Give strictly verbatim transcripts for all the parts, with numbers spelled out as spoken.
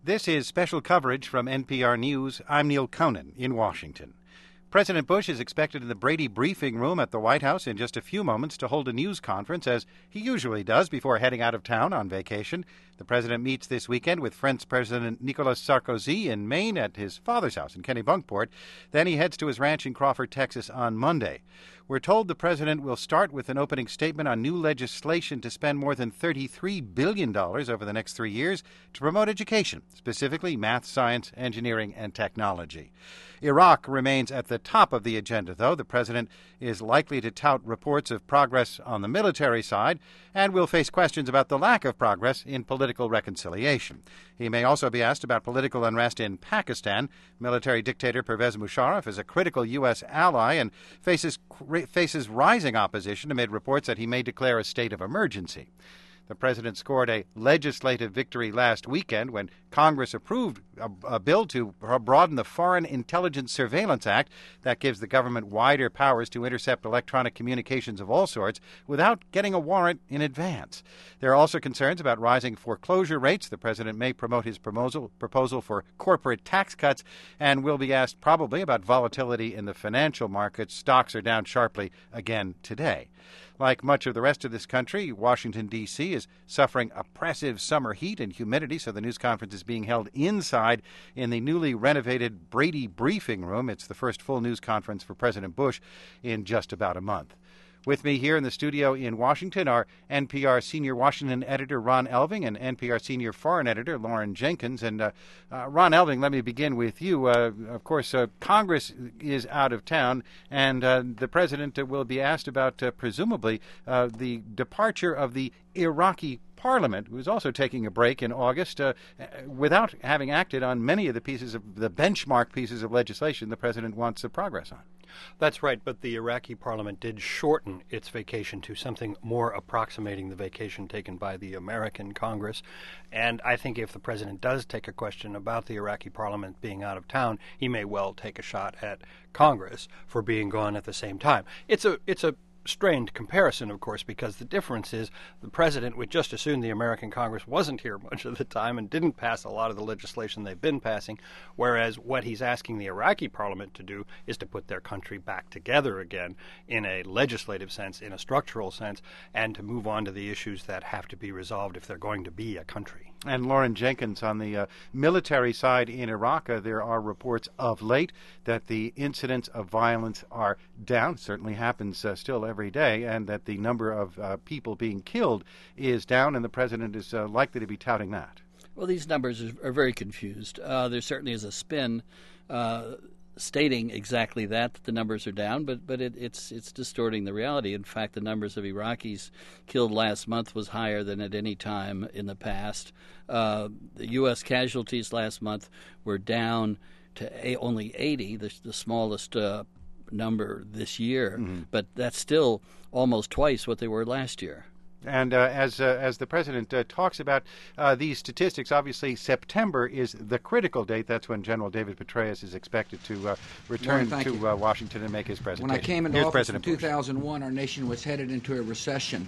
This is special coverage from N P R News. I'm Neil Conan in Washington. President Bush is expected in the Brady briefing room at the White House in just a few moments to hold a news conference, as he usually does before heading out of town on vacation. The president meets this weekend with French President Nicolas Sarkozy in Maine at his father's house in Kennebunkport. Then he heads to his ranch in Crawford, Texas on Monday. We're told the president will start with an opening statement on new legislation to spend more than thirty-three billion dollars over the next three years to promote education, specifically math, science, engineering, and technology. Iraq remains at the top of the agenda, though. The president is likely to tout reports of progress on the military side and will face questions about the lack of progress in political reconciliation. He may also be asked about political unrest in Pakistan. Military dictator Pervez Musharraf is a critical U S ally and faces faces rising opposition amid reports that he may declare a state of emergency. The president scored a legislative victory last weekend when Congress approved a, a bill to broaden the Foreign Intelligence Surveillance Act that gives the government wider powers to intercept electronic communications of all sorts without getting a warrant in advance. There are also concerns about rising foreclosure rates. The president may promote his proposal, proposal for corporate tax cuts and will be asked probably about volatility in the financial markets. Stocks are down sharply again today. Like much of the rest of this country, Washington, D C is suffering oppressive summer heat and humidity, so the news conference is being held inside in the newly renovated Brady briefing room. It's the first full news conference for President Bush in just about a month. With me here in the studio in Washington are N P R senior Washington editor Ron Elving and N P R senior foreign editor Lauren Jenkins. And uh, uh, Ron Elving, let me begin with you. Uh, of course, uh, Congress is out of town, and uh, the president will be asked about, uh, presumably, uh, the departure of the Iraqi Parliament, who is also taking a break in August, uh, without having acted on many of the pieces of the benchmark pieces of legislation the president wants a progress on. That's right, but the Iraqi parliament did shorten its vacation to something more approximating the vacation taken by the American Congress. And I think if the president does take a question about the Iraqi parliament being out of town, he may well take a shot at Congress for being gone at the same time. It's a it's a strained comparison, of course, because the difference is the president would just assume the American Congress wasn't here much of the time and didn't pass a lot of the legislation they've been passing, whereas what he's asking the Iraqi parliament to do is to put their country back together again in a legislative sense, in a structural sense, and to move on to the issues that have to be resolved if they're going to be a country. And Lauren Jenkins, on the uh, military side in Iraq, uh, there are reports of late that the incidents of violence are down. Certainly happens uh, still every day, and that the number of uh, people being killed is down, and the president is uh, likely to be touting that. Well, these numbers are, are very confused. Uh, there certainly is a spin uh, stating exactly that, that the numbers are down, but but it, it's it's distorting the reality. In fact, the numbers of Iraqis killed last month was higher than at any time in the past. Uh, the U S casualties last month were down to a, only eighty, the, the smallest uh, number this year, mm-hmm. but that's still almost twice what they were last year. And uh, as uh, as the president uh, talks about uh, these statistics, obviously September is the critical date. That's when General David Petraeus is expected to uh, return Warren, to uh, Washington and make his presentation. When I came into Here's office President in Bush. two thousand one, our nation was headed into a recession.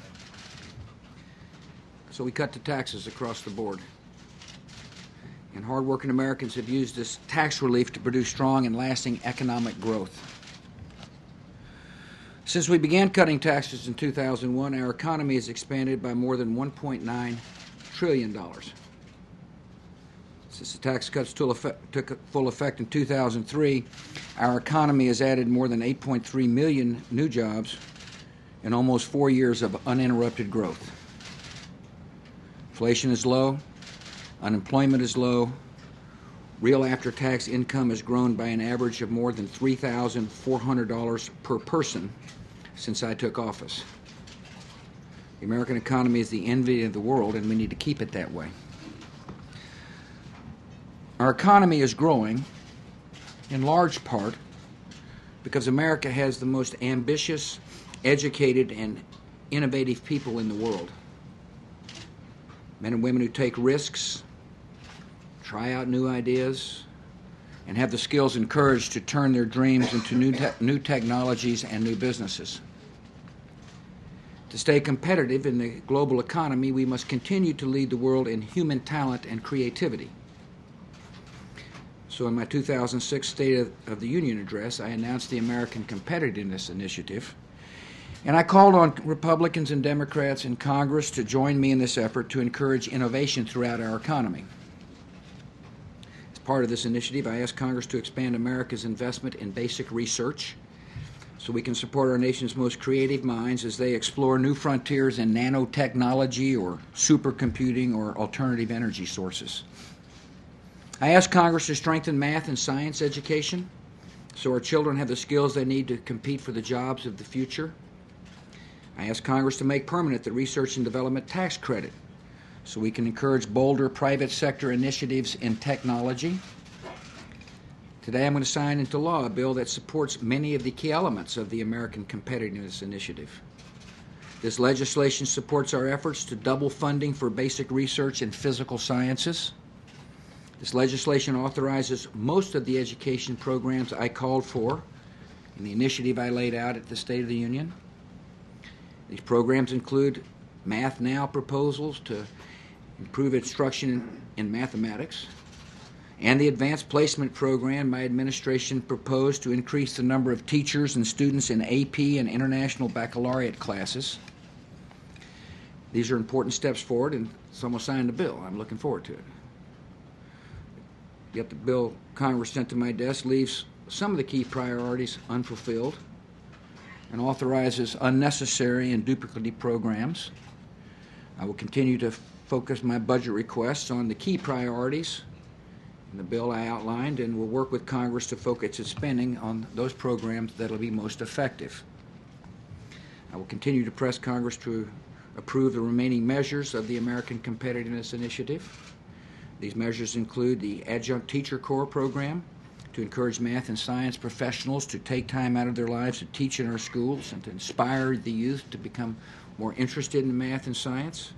So we cut the taxes across the board. And hardworking Americans have used this tax relief to produce strong and lasting economic growth. Since we began cutting taxes in two thousand one, our economy has expanded by more than one point nine trillion dollars. Since the tax cuts took full effect in two thousand three, our economy has added more than eight point three million new jobs in almost four years of uninterrupted growth. Inflation is low, unemployment is low, real after-tax income has grown by an average of more than three thousand four hundred dollars per person since I took office. The American economy is the envy of the world, and we need to keep it that way. Our economy is growing in large part because America has the most ambitious, educated, and innovative people in the world. Men and women who take risks, try out new ideas, and have the skills and courage to turn their dreams into new, te- new technologies and new businesses. To stay competitive in the global economy, we must continue to lead the world in human talent and creativity. So in my two thousand six State of, of the Union address, I announced the American Competitiveness Initiative, and I called on Republicans and Democrats in Congress to join me in this effort to encourage innovation throughout our economy. As part of this initiative, I asked Congress to expand America's investment in basic research so we can support our nation's most creative minds as they explore new frontiers in nanotechnology or supercomputing or alternative energy sources. I asked Congress to strengthen math and science education so our children have the skills they need to compete for the jobs of the future. I asked Congress to make permanent the Research and Development Tax Credit so we can encourage bolder private sector initiatives in technology. Today I'm going to sign into law a bill that supports many of the key elements of the American Competitiveness Initiative. This legislation supports our efforts to double funding for basic research in physical sciences. This legislation authorizes most of the education programs I called for in the initiative I laid out at the State of the Union. These programs include Math Now proposals to improve instruction in, in mathematics, and the Advanced Placement Program my administration proposed to increase the number of teachers and students in A P and International Baccalaureate classes. These are important steps forward, and some will sign the bill. I'm looking forward to it. Yet the bill Congress sent to my desk leaves some of the key priorities unfulfilled and authorizes unnecessary and duplicative programs. I will continue to focus my budget requests on the key priorities in the bill I outlined, and will work with Congress to focus its spending on those programs that will be most effective. I will continue to press Congress to approve the remaining measures of the American Competitiveness Initiative. These measures include the Adjunct Teacher Corps program to encourage math and science professionals to take time out of their lives to teach in our schools and to inspire the youth to become more interested in math and science.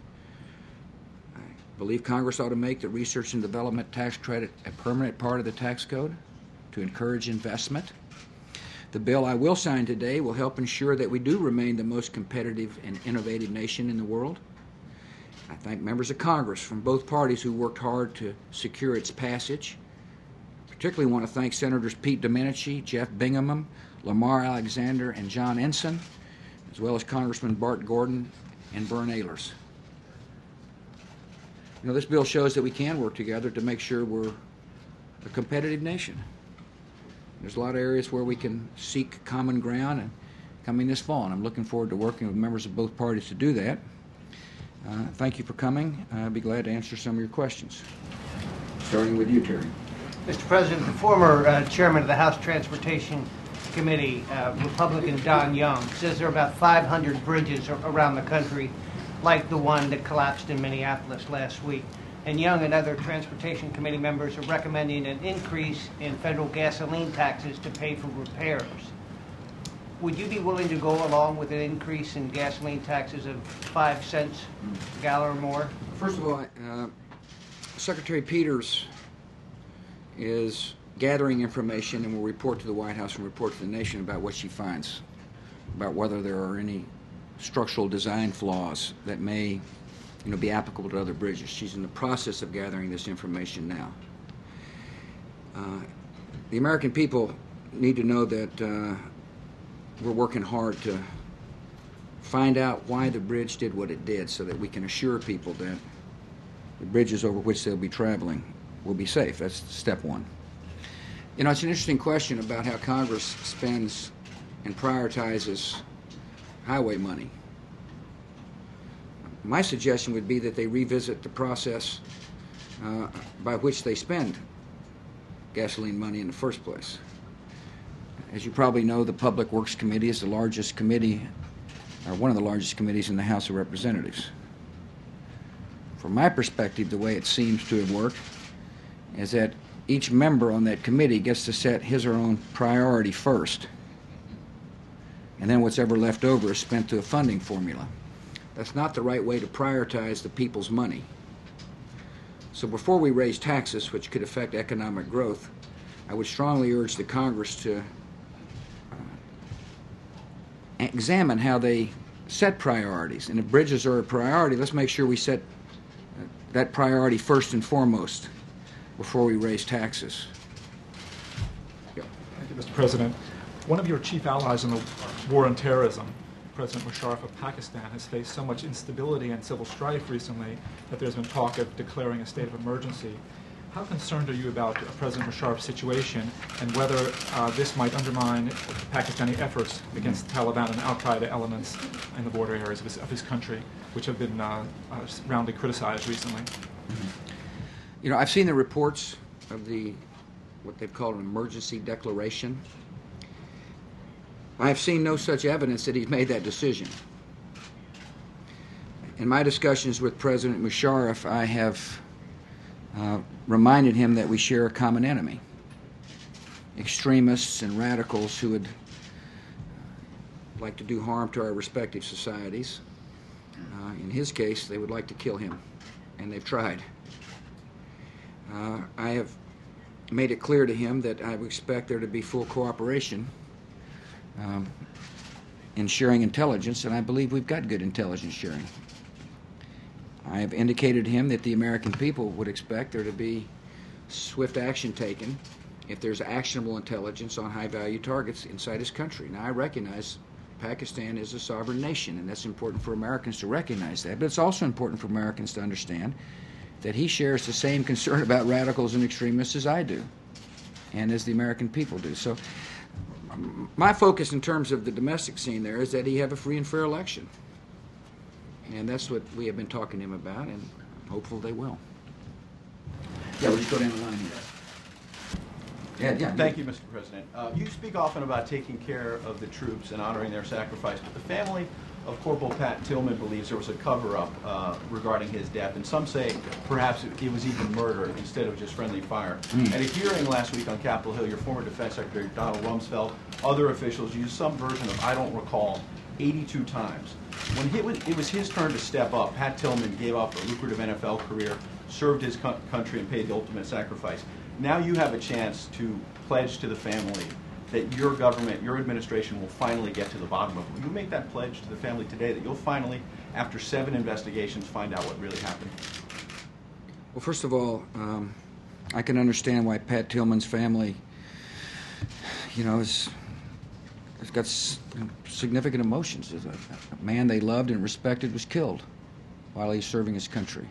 I believe Congress ought to make the Research and Development Tax Credit a permanent part of the tax code to encourage investment. The bill I will sign today will help ensure that we do remain the most competitive and innovative nation in the world. I thank members of Congress from both parties who worked hard to secure its passage. I particularly want to thank Senators Pete Domenici, Jeff Bingaman, Lamar Alexander, and John Ensign, as well as Congressman Bart Gordon and Bern Ehlers. You know, this bill shows that we can work together to make sure we're a competitive nation. There's a lot of areas where we can seek common ground and coming this fall, and I'm looking forward to working with members of both parties to do that. Uh, thank you for coming. I'll be glad to answer some of your questions. Starting with you, Terry. Mister President, the former uh, chairman of the House Transportation Committee, uh, Republican Don Young, says there are about five hundred bridges around the country like the one that collapsed in Minneapolis last week. And Young and other Transportation Committee members are recommending an increase in federal gasoline taxes to pay for repairs. Would you be willing to go along with an increase in gasoline taxes of five cents a gallon or more? First of all, uh, Secretary Peters is gathering information and will report to the White House and report to the nation about what she finds, about whether there are any structural design flaws that may, you know, be applicable to other bridges. She's in the process of gathering this information now. Uh, the American people need to know that uh, we're working hard to find out why the bridge did what it did so that we can assure people that the bridges over which they'll be traveling will be safe. That's step one. You know, it's an interesting question about how Congress spends and prioritizes highway money. My suggestion would be that they revisit the process uh, by which they spend gasoline money in the first place. As you probably know, the Public Works Committee is the largest committee, or one of the largest committees in the House of Representatives. From my perspective, the way it seems to have worked is that each member on that committee gets to set his or her own priority first, and then what's ever left over is spent to a funding formula. That's not the right way to prioritize the people's money. So before we raise taxes, which could affect economic growth, I would strongly urge the Congress to examine how they set priorities. And if bridges are a priority, let's make sure we set that priority first and foremost before we raise taxes. Mister President. One of your chief allies in the war on terrorism, President Musharraf of Pakistan, has faced so much instability and civil strife recently that there's been talk of declaring a state of emergency. How concerned are you about uh, President Musharraf's situation and whether uh, this might undermine Pakistani efforts against the Taliban and al-Qaeda elements in the border areas of his, of his country, which have been uh, uh, roundly criticized recently? You know, I've seen the reports of the what they've called an emergency declaration. I have seen no such evidence that he's made that decision. In my discussions with President Musharraf, I have uh, reminded him that we share a common enemy. Extremists and radicals who would like to do harm to our respective societies. Uh, in his case, they would like to kill him, and they've tried. Uh, I have made it clear to him that I would expect there to be full cooperation um, in sharing intelligence, and I believe we've got good intelligence sharing. I have indicated to him that the American people would expect there to be swift action taken if there's actionable intelligence on high-value targets inside his country. Now, I recognize Pakistan is a sovereign nation, and that's important for Americans to recognize that, but it's also important for Americans to understand that he shares the same concern about radicals and extremists as I do, and as the American people do. So um, my focus in terms of the domestic scene there is that he have a free and fair election. And that's what we have been talking to him about, and I'm hopeful they will. Yeah, we'll just go down the line here. Yeah, yeah. Thank you, Mister President. Uh, you speak often about taking care of the troops and honoring their sacrifice, but the family of Corporal Pat Tillman believes there was a cover-up uh, regarding his death, and some say perhaps it, it was even murder instead of just friendly fire. Mm. At a hearing last week on Capitol Hill, your former Defense Secretary Donald Rumsfeld, other officials used some version of "I don't recall" eighty-two times. When it was, it was his turn to step up, Pat Tillman gave up a lucrative N F L career, served his co country, and paid the ultimate sacrifice. Now you have a chance to pledge to the family that your government, your administration will finally get to the bottom of it. Will you make that pledge to the family today that you'll finally, after seven investigations, find out what really happened? Well, first of all, um, I can understand why Pat Tillman's family, you know, is, has got s significant emotions. A, a man they loved and respected was killed while he was serving his country.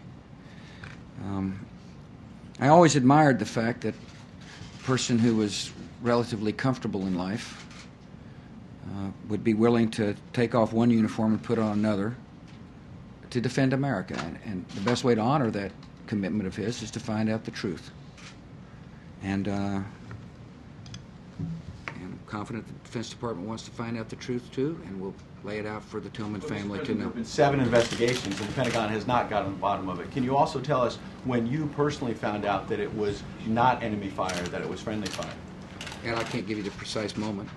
Um, I always admired the fact that a person who was relatively comfortable in life uh, would be willing to take off one uniform and put on another to defend America. And, and the best way to honor that commitment of his is to find out the truth. And, uh, and I'm confident the Defense Department wants to find out the truth too, and we'll lay it out for the Tillman but family to know. There have been seven investigations, and the Pentagon has not gotten to the bottom of it. Can you also tell us when you personally found out that it was not enemy fire, that it was friendly fire? And I can't give you the precise moment.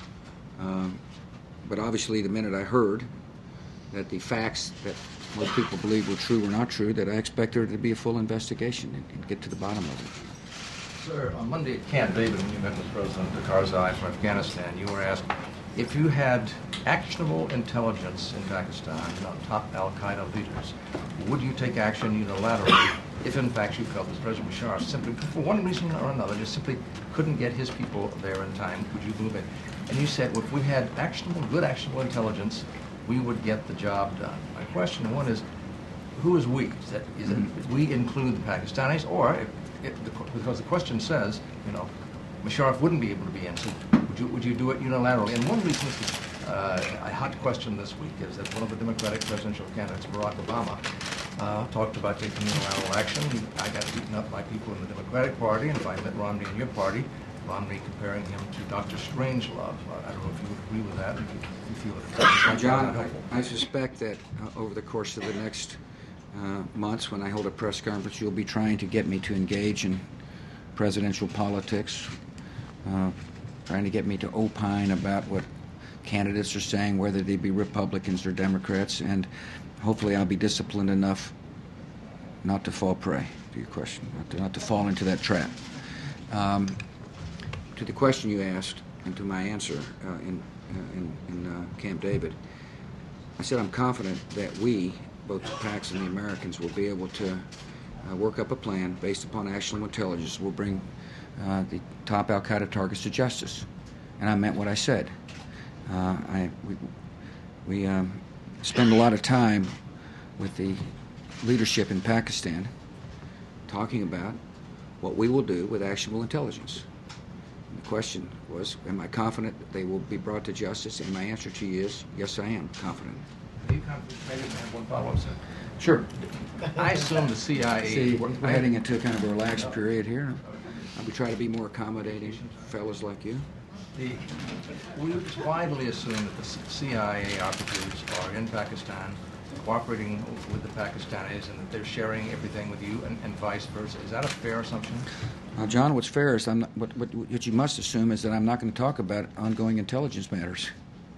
Um, but obviously the minute I heard that the facts that most people believe were true were not true, that I expect there to be a full investigation and, and get to the bottom of it. Sir, on Monday at Camp David, when you met with President Karzai from Afghanistan, you were asked if you had actionable intelligence in Pakistan on top al-Qaeda leaders, would you take action unilaterally if in fact you felt that President Musharraf simply, for one reason or another, just simply couldn't get his people there in time? Would you move in? And you said, well, if we had actionable, good actionable intelligence, we would get the job done. My question one is, who is we? Is that, is it, we include the Pakistanis, or if, if the, because the question says, you know, Musharraf wouldn't be able to be in, so would you, would you do it unilaterally? And one reason, uh, a hot question this week is that one of the Democratic presidential candidates, Barack Obama, uh, talked about taking unilateral action. I got beaten up by people in the Democratic Party, and by Mitt Romney in your party, Romney comparing him to Doctor Strangelove. Uh, I don't know if you would agree with that, if you, you feel it. Uh, John, I, I suspect that uh, over the course of the next uh, months, when I hold a press conference, you'll be trying to get me to engage in presidential politics, uh, trying to get me to opine about what candidates are saying, whether they be Republicans or Democrats, and hopefully I'll be disciplined enough not to fall prey to your question, not to, not to fall into that trap. Um, to the question you asked, and to my answer uh, in, uh, in, in uh, Camp David, I said I'm confident that we, both the Pacs and the Americans, will be able to uh, work up a plan based upon actionable intelligence. We'll bring uh, the top al-Qaeda targets to justice. and I meant what I said. Uh, I, we we um, spend a lot of time with the leadership in Pakistan talking about what we will do with actionable intelligence. And the question was, am I confident that they will be brought to justice? And my answer to you is, yes, I am confident. Are you confident? Maybe I have one follow-up, sir. Sure. I assume the C I A... See, we're heading into kind of a relaxed period here. We try to be more accommodating, fellas like you. The, we widely assume that the C I A operatives are in Pakistan, cooperating with the Pakistanis, and that they're sharing everything with you, and, and vice versa. Is that a fair assumption? Uh, John, what's fair is I'm not, what, what, what you must assume is that I'm not going to talk about ongoing intelligence matters.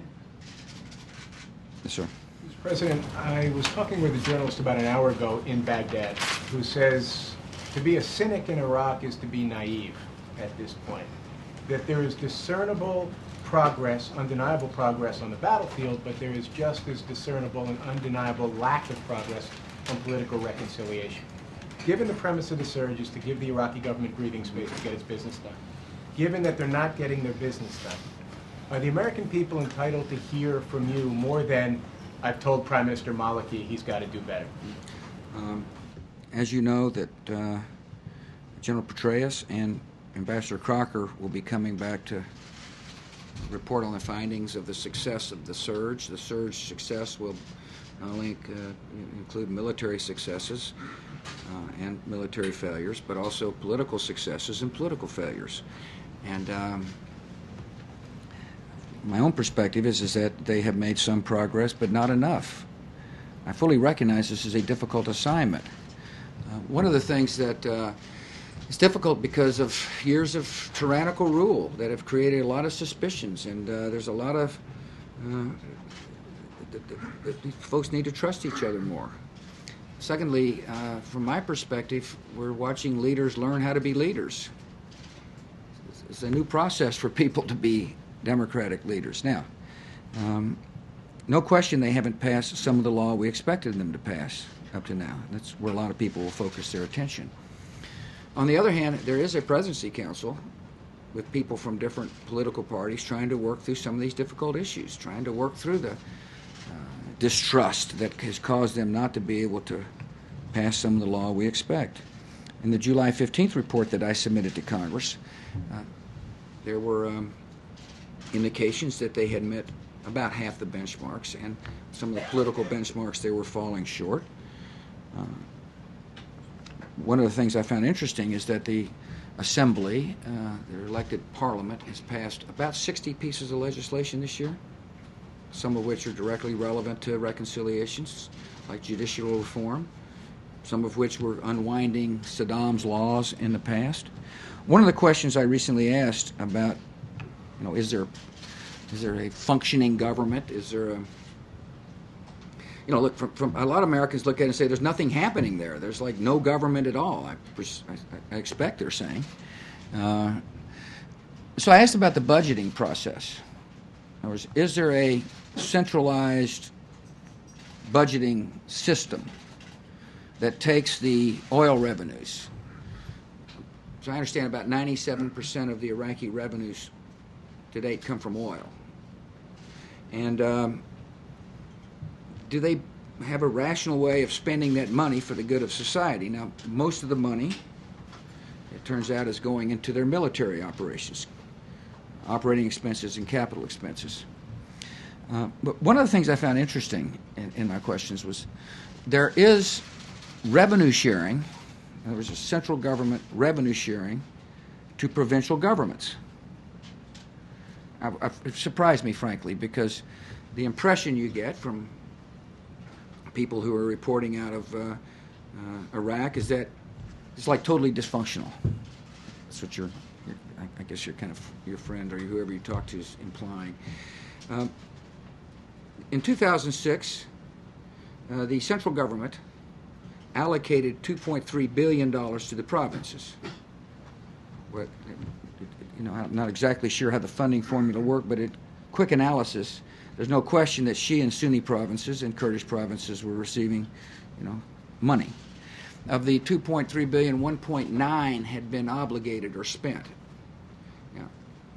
Yes, sir. Mister President, I was talking with a journalist about an hour ago in Baghdad who says to be a cynic in Iraq is to be naive at this point. That there is discernible progress, undeniable progress on the battlefield, but there is just as discernible and undeniable lack of progress on political reconciliation. Given the premise of the surge is to give the Iraqi government breathing space to get its business done, given that they're not getting their business done, are the American people entitled to hear from you more than, I've told Prime Minister Maliki he's got to do better? Um, as you know, that uh, General Petraeus and Ambassador Crocker will be coming back to report on the findings of the success of the surge. The surge success will not only uh, include military successes uh, and military failures, but also political successes and political failures. And um, my own perspective is, is that they have made some progress, but not enough. I fully recognize this is a difficult assignment. Uh, one of the things that uh, It's difficult because of years of tyrannical rule that have created a lot of suspicions, and uh, there's a lot of uh, th- th- th- folks need to trust each other more. Secondly, uh, from my perspective, we're watching leaders learn how to be leaders. It's, it's a new process for people to be democratic leaders. Now, um, no question they haven't passed some of the law we expected them to pass up to now. That's where a lot of people will focus their attention. On the other hand, there is a presidency council with people from different political parties trying to work through some of these difficult issues, trying to work through the uh, distrust that has caused them not to be able to pass some of the law we expect. In the July fifteenth report that I submitted to Congress, uh, there were um, indications that they had met about half the benchmarks, and some of the political benchmarks they were falling short. Uh, One of the things I found interesting is that the Assembly, uh, their elected Parliament, has passed about sixty pieces of legislation this year, some of which are directly relevant to reconciliations, like judicial reform, some of which were unwinding Saddam's laws in the past. One of the questions I recently asked about, you know, is there is there a functioning government? Is there a You know, look, from, from a lot of Americans look at it and say there's nothing happening there. There's like no government at all. I, I, I expect they're saying. Uh, so I asked about the budgeting process. In other words, is there a centralized budgeting system that takes the oil revenues? So I understand about ninety-seven percent of the Iraqi revenues to date come from oil. And um, do they have a rational way of spending that money for the good of society? Now, most of the money, it turns out, is going into their military operations, operating expenses and capital expenses. Uh, but one of the things I found interesting in, in my questions was there is revenue sharing. There was a central government revenue sharing to provincial governments. I, I, it surprised me, frankly, because the impression you get from people who are reporting out of uh, uh, Iraq is that it's like totally dysfunctional. That's what your, your I, I guess your kind of your friend or whoever you talk to is implying. Um, in two thousand six, uh, the central government allocated two point three billion dollars to the provinces. What, you know, I'm not exactly sure how the funding formula worked, but at quick analysis, there's no question that Shia and Sunni provinces and Kurdish provinces were receiving, you know, money. Of the two point three billion dollars, one point nine had been obligated or spent. Now,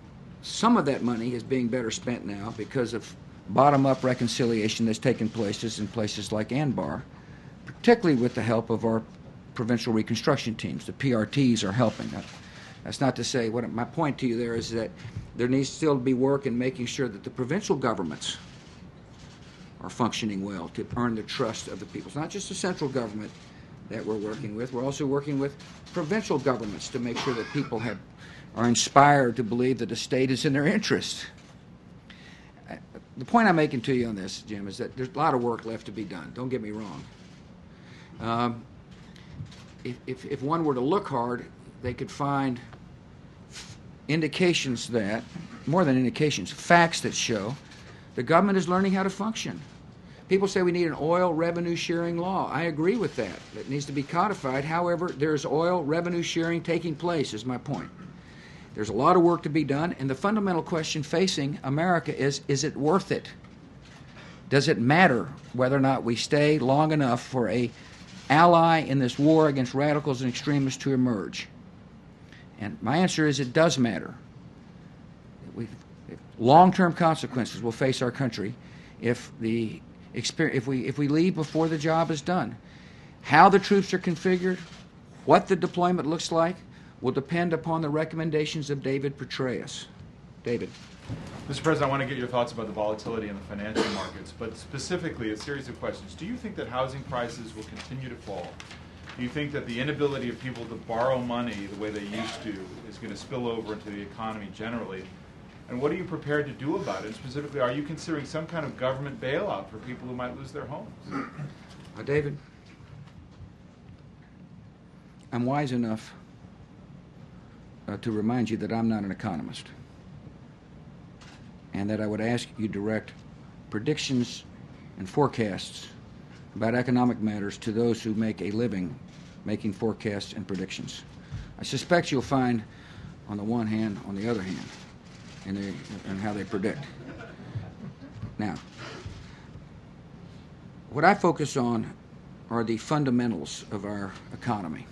some of that money is being better spent now because of bottom-up reconciliation that's taken places in places like Anbar, particularly with the help of our provincial reconstruction teams. The P R Ts are helping. That's not to say, what my point to you there is that there needs still to be work in making sure that the provincial governments are functioning well to earn the trust of the people. It's not just the central government that we're working with. We're also working with provincial governments to make sure that people have, are inspired to believe that the state is in their interest. The point I'm making to you on this, Jim, is that there's a lot of work left to be done. Don't get me wrong. Um, if, if, if one were to look hard, they could find indications that, more than indications, facts that show the government is learning how to function. People say we need an oil revenue sharing law. I agree with that. It needs to be codified. However, there's oil revenue sharing taking place, is my point. There's a lot of work to be done, and the fundamental question facing America is, is it worth it? Does it matter whether or not we stay long enough for a ally in this war against radicals and extremists to emerge? And my answer is it does matter. We, long-term consequences will face our country if the experience, if we if we leave before the job is done. How the troops are configured, what the deployment looks like, will depend upon the recommendations of David Petraeus. David. Mister President, I want to get your thoughts about the volatility in the financial markets, but specifically a series of questions. Do you think that housing prices will continue to fall? Do you think that the inability of people to borrow money the way they used to is going to spill over into the economy generally? And what are you prepared to do about it? And specifically, are you considering some kind of government bailout for people who might lose their homes? Uh, David, I'm wise enough uh, to remind you that I'm not an economist, and that I would ask you to direct predictions and forecasts about economic matters to those who make a living making forecasts and predictions. I suspect you'll find, on the one hand, on the other hand, in, the, in how they predict. Now, what I focus on are the fundamentals of our economy.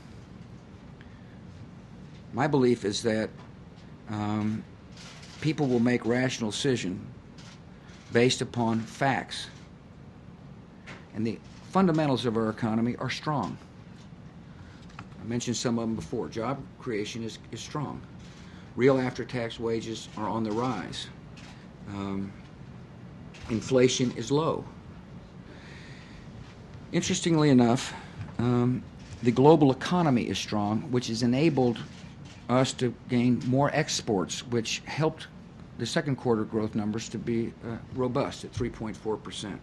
My belief is that um, people will make rational decisions based upon facts. And the fundamentals of our economy are strong. I mentioned some of them before. Job creation is, is strong. Real after-tax wages are on the rise. Um, inflation is low. Interestingly enough, um, the global economy is strong, which has enabled us to gain more exports, which helped the second quarter growth numbers to be uh, robust at three point four percent.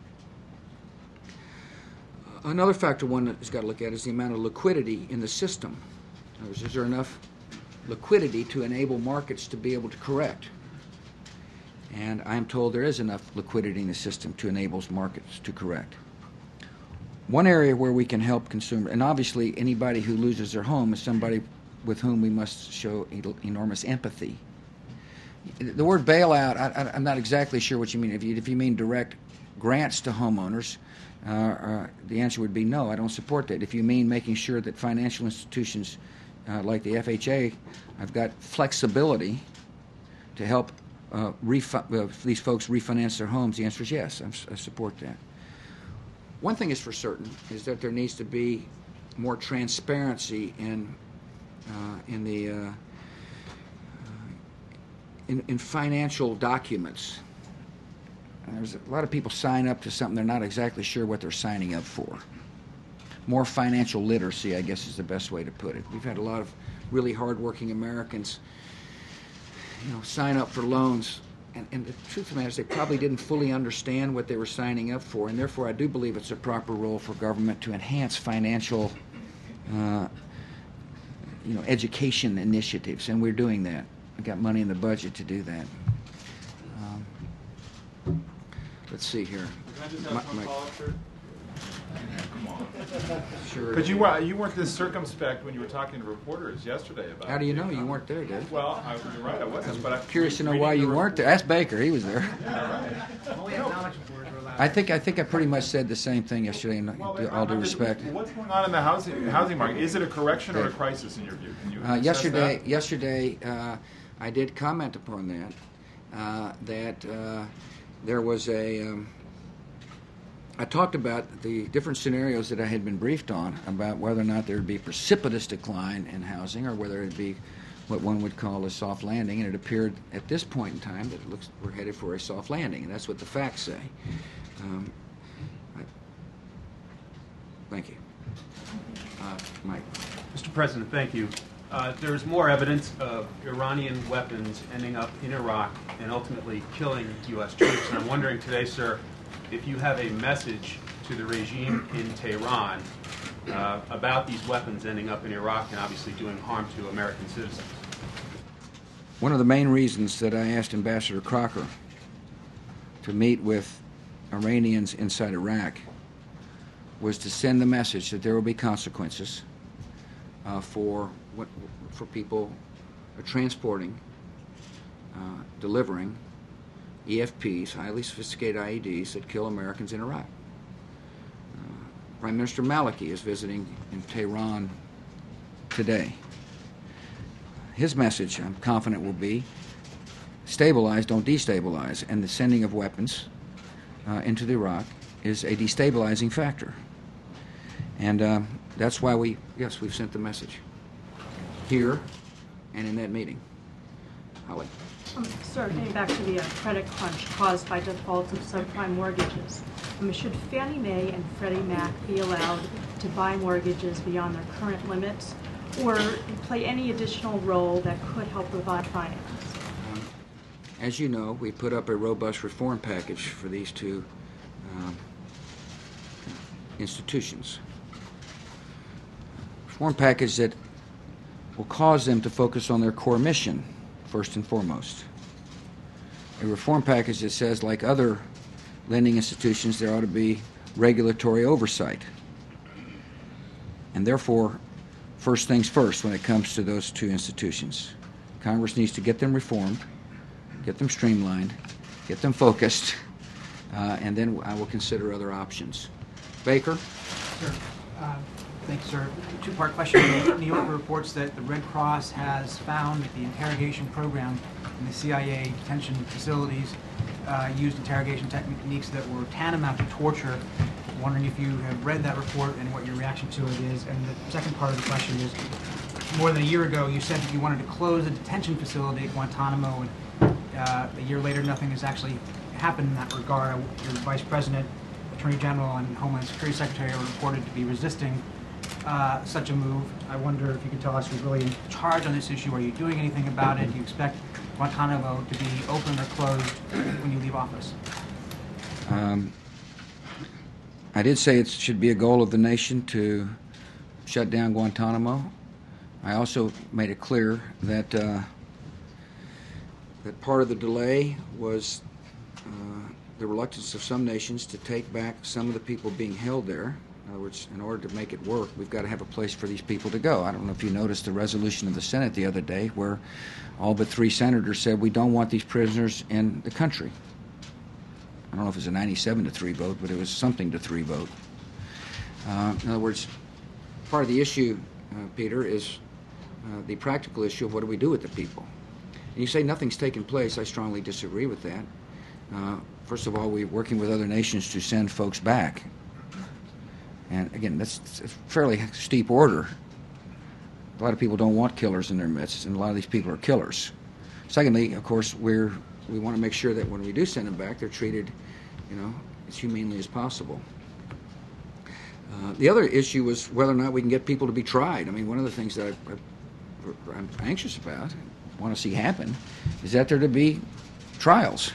Another factor one has got to look at is the amount of liquidity in the system. In other words, is there enough liquidity to enable markets to be able to correct? And I am told there is enough liquidity in the system to enable markets to correct. One area where we can help consumers, and obviously anybody who loses their home is somebody with whom we must show enormous empathy. The word bailout, I, I, I'm not exactly sure what you mean. If you, if you mean direct grants to homeowners, uh, uh, the answer would be no, I don't support that. If you mean making sure that financial institutions uh, like the F H A have got flexibility to help uh, refi- uh, these folks refinance their homes, the answer is yes, I'm, I support that. One thing is for certain is that there needs to be more transparency in uh, in the uh, in, in financial documents. There's a lot of people sign up to something they're not exactly sure what they're signing up for. More financial literacy, I guess, is the best way to put it. We've had a lot of really hardworking Americans, you know, sign up for loans, and, and the truth of the matter is they probably didn't fully understand what they were signing up for, and therefore I do believe it's a proper role for government to enhance financial, uh, you know, education initiatives, and we're doing that. We've got money in the budget to do that. Um, let's see here. Can I just ask My, one my, follow-up, sir? Come on. Sure. Because you, were, you weren't this circumspect when you were talking to reporters yesterday about. How do you know you weren't there, Dave? Well, I, you're right, I wasn't. But I'm curious to know why you weren't there. Ask Baker; he was there. Yeah, right. I think I think I pretty much said the same thing yesterday. In Well, all due I'm just- respect. What's going on in the housing housing market? Is it a correction or a crisis in your view? Can you Uh, assess yesterday, that? yesterday, uh, I did comment upon that, uh, that uh, there was a, um, I talked about the different scenarios that I had been briefed on about whether or not there would be precipitous decline in housing or whether it would be what one would call a soft landing, and it appeared at this point in time that it looks we're headed for a soft landing, and that's what the facts say. Um, I, thank you. Uh, Mike. Mister President, thank you. Uh, there's more evidence of Iranian weapons ending up in Iraq and ultimately killing U S troops. And I'm wondering today, sir, if you have a message to the regime in Tehran uh, about these weapons ending up in Iraq and obviously doing harm to American citizens. One of the main reasons that I asked Ambassador Crocker to meet with Iranians inside Iraq was to send the message that there will be consequences uh, for what, for people transporting, uh, delivering E F Ps, highly sophisticated I E Ds that kill Americans in Iraq. Uh, Prime Minister Maliki is visiting in Tehran today. His message, I'm confident, will be stabilize, don't destabilize, and the sending of weapons uh, into the Iraq is a destabilizing factor. And uh, that's why we, yes, we've sent the message here and in that meeting. Holly. Um, sir, getting back to the uh, credit crunch caused by defaults of subprime mortgages, um, should Fannie Mae and Freddie Mac be allowed to buy mortgages beyond their current limits or play any additional role that could help provide finance? Um, as you know, we put up a robust reform package for these two um, institutions. Reform package that will cause them to focus on their core mission, first and foremost. A reform package that says, like other lending institutions, there ought to be regulatory oversight. And therefore, first things first when it comes to those two institutions. Congress needs to get them reformed, get them streamlined, get them focused, uh, and then I will consider other options. Baker? Sir, uh, thank you, sir. Two-part question. New Yorker reports that the Red Cross has found that the interrogation program in the C I A detention facilities uh, used interrogation techniques that were tantamount to torture. I'm wondering if you have read that report and what your reaction to it is. And the second part of the question is, more than a year ago, you said that you wanted to close a detention facility at Guantanamo, and uh, a year later, nothing has actually happened in that regard. Your Vice President, Attorney General, and Homeland Security Secretary are reported to be resisting uh, such a move. I wonder if you could tell us who's really in charge on this issue. Are you doing anything about it? Do you expect Guantanamo to be open or closed when you leave office? Um, I did say it should be a goal of the nation to shut down Guantanamo. I also made it clear that uh, that part of the delay was uh, the reluctance of some nations to take back some of the people being held there. In other words, in order to make it work, we've got to have a place for these people to go. I don't know if you noticed the resolution of the Senate the other day where all but three senators said we don't want these prisoners in the country. I don't know if it was a ninety-seven to three vote, but it was something to three vote. Uh, in other words, part of the issue, uh, Peter, is uh, the practical issue of what do we do with the people. And you say nothing's taken place. I strongly disagree with that. Uh, first of all, we're working with other nations to send folks back. And again, that's a fairly steep order. A lot of people don't want killers in their midst, and a lot of these people are killers. Secondly, of course, we're we want to make sure that when we do send them back, they're treated, you know, as humanely as possible. Uh, the other issue was whether or not we can get people to be tried. I mean, one of the things that I, I, I'm anxious about, want to see happen, is that there to be trials.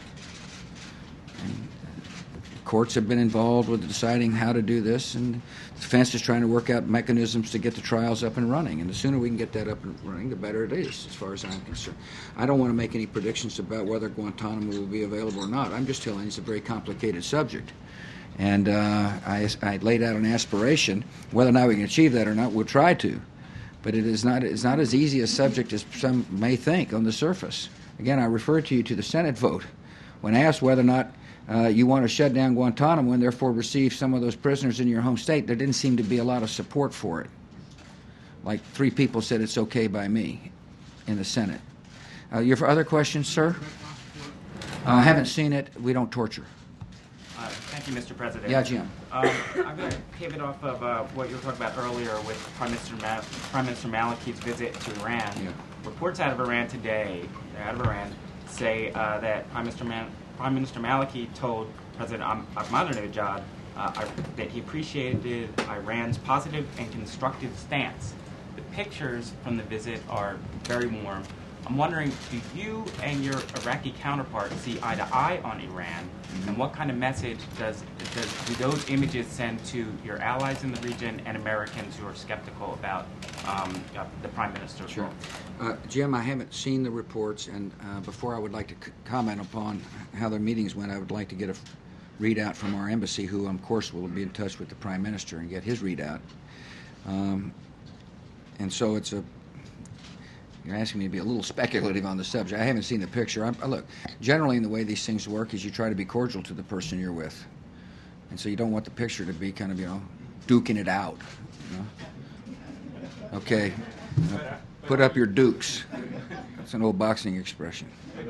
And courts have been involved with deciding how to do this, and the defense is trying to work out mechanisms to get the trials up and running. And the sooner we can get that up and running, the better it is, as far as I'm concerned. I don't want to make any predictions about whether Guantanamo will be available or not. I'm just telling you it's a very complicated subject. And uh, I, I laid out an aspiration. Whether or not we can achieve that or not, we'll try to. But it is not, it's not as easy a subject as some may think on the surface. Again, I refer to you to the Senate vote. When asked whether or not uh, you want to shut down Guantanamo and therefore receive some of those prisoners in your home state, there didn't seem to be a lot of support for it. Like three people said it's okay by me in the Senate. Uh, your other questions, sir? I uh, haven't seen it. We don't torture. Uh, thank you, Mister President. Yeah, Jim. Um, I'm going to pivot off of uh, what you were talking about earlier with Prime Minister Ma- Prime Minister Maliki's visit to Iran. Yeah. Reports out of Iran today, out of Iran, say uh, that Prime Minister Ma- Prime Minister Maliki told President Ahmadinejad uh, that he appreciated Iran's positive and constructive stance. The pictures from the visit are very warm. I'm wondering, do you and your Iraqi counterpart see eye to eye on Iran? Mm-hmm. And what kind of message does, does do those images send to your allies in the region and Americans who are skeptical about um, uh, the Prime Minister's Sure. role? Uh, Jim, I haven't seen the reports, and uh, before I would like to c- comment upon how their meetings went, I would like to get a f- readout from our embassy, who, of course, will be in touch with the Prime Minister and get his readout. Um, and so it's a You're asking me to be a little speculative on the subject. I haven't seen the picture. I'm, look, generally in the way these things work is you try to be cordial to the person you're with. And so you don't want the picture to be kind of, you know, duking it out. You know? Okay. Now, put up your dukes. That's an old boxing expression.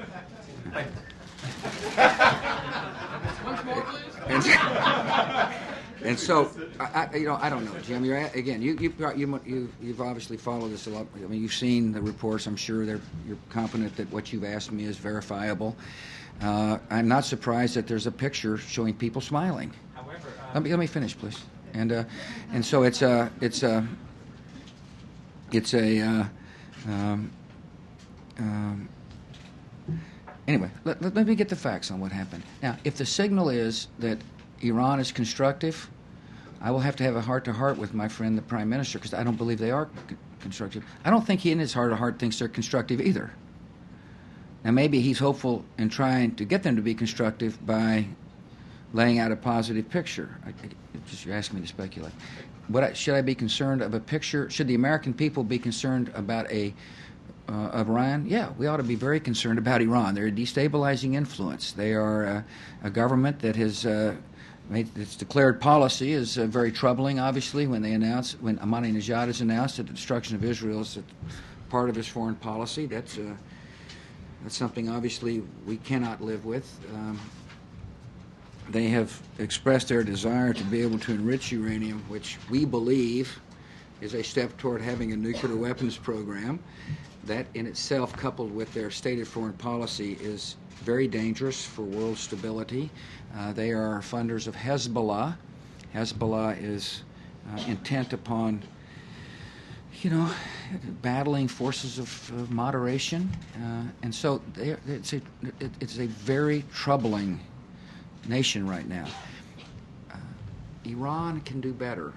Once more, please. And, and so, I, I, you know, I don't know, Jim. You're at, again, you you you you you've obviously followed this a lot. I mean, you've seen the reports. I'm sure they're, you're confident that what you've asked me is verifiable. Uh, I'm not surprised that there's a picture showing people smiling. However, uh, let me let me finish, please. And uh, and so it's a it's a it's a uh, um, um, anyway. Let, let, let me get the facts on what happened. Now, if the signal is that Iran is constructive, I will have to have a heart-to-heart with my friend, the Prime Minister, because I don't believe they are c- constructive. I don't think he in his heart-to-heart thinks they're constructive either. Now, maybe he's hopeful in trying to get them to be constructive by laying out a positive picture. I, I, just you're asking me to speculate. What I, should I be concerned of a picture? Should the American people be concerned about a uh, of Iran? Yeah, we ought to be very concerned about Iran. They're a destabilizing influence. They are uh, a government that has uh, made its declared policy is uh, very troubling. Obviously, when they announce when Ahmadinejad has announced that the destruction of Israel is part of his foreign policy, that's uh, that's something obviously we cannot live with. Um, They have expressed their desire to be able to enrich uranium, which we believe is a step toward having a nuclear weapons program. That in itself, coupled with their stated foreign policy, is very dangerous for world stability. Uh, they are funders of Hezbollah. Hezbollah is uh, intent upon, you know, battling forces of, of moderation. Uh, and so they, it's, a, it, it's a very troubling nation right now. Uh, Iran can do better.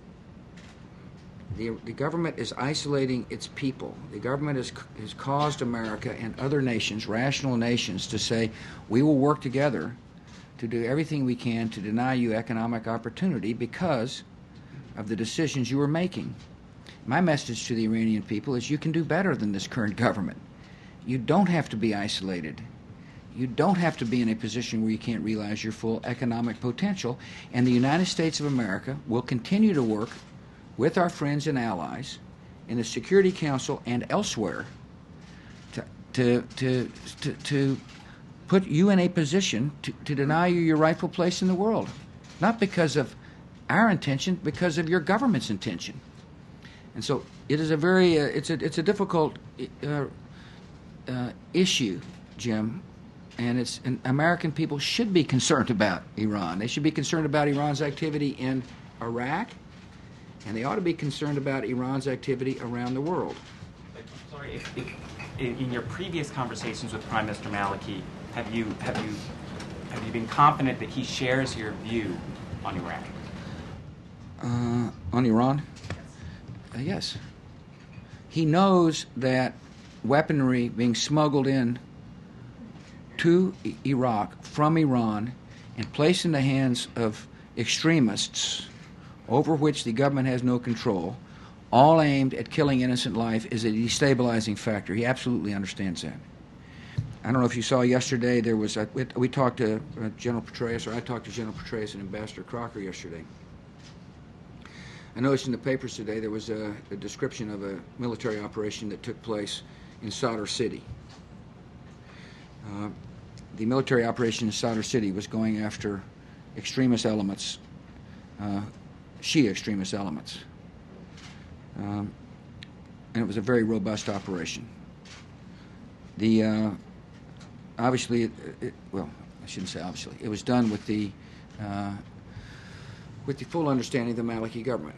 The, the government is isolating its people. The government has, has caused America and other nations, rational nations, to say, we will work together to do everything we can to deny you economic opportunity because of the decisions you are making. My message to the Iranian people is you can do better than this current government. You don't have to be isolated. You don't have to be in a position where you can't realize your full economic potential. And the United States of America will continue to work with our friends and allies in the Security Council and elsewhere to to to to, to put you in a position to, to deny you your rightful place in the world. Not because of our intention, because of your government's intention. And so it is a very uh, it's a it's a difficult uh, uh, issue, Jim. And it's and American people should be concerned about Iran. They should be concerned about Iran's activity in Iraq, and they ought to be concerned about Iran's activity around the world. Sorry, if, if, in, in your previous conversations with Prime Minister Maliki, have you have you have you been confident that he shares your view on Iraq? Uh, on Iran? Uh, yes. He knows that weaponry being smuggled in to Iraq from Iran and placed in the hands of extremists over which the government has no control, all aimed at killing innocent life, is a destabilizing factor. He absolutely understands that. I don't know if you saw yesterday, there was a, we, we talked to uh, General Petraeus, or I talked to General Petraeus and Ambassador Crocker yesterday. I noticed in the papers today there was a, a description of a military operation that took place in Sadr City. uh, the military operation in Sadr City was going after extremist elements, uh, Shia extremist elements. Um, and it was a very robust operation. The uh, obviously, it, it, well, I shouldn't say obviously. It was done with the uh, with the full understanding of the Maliki government.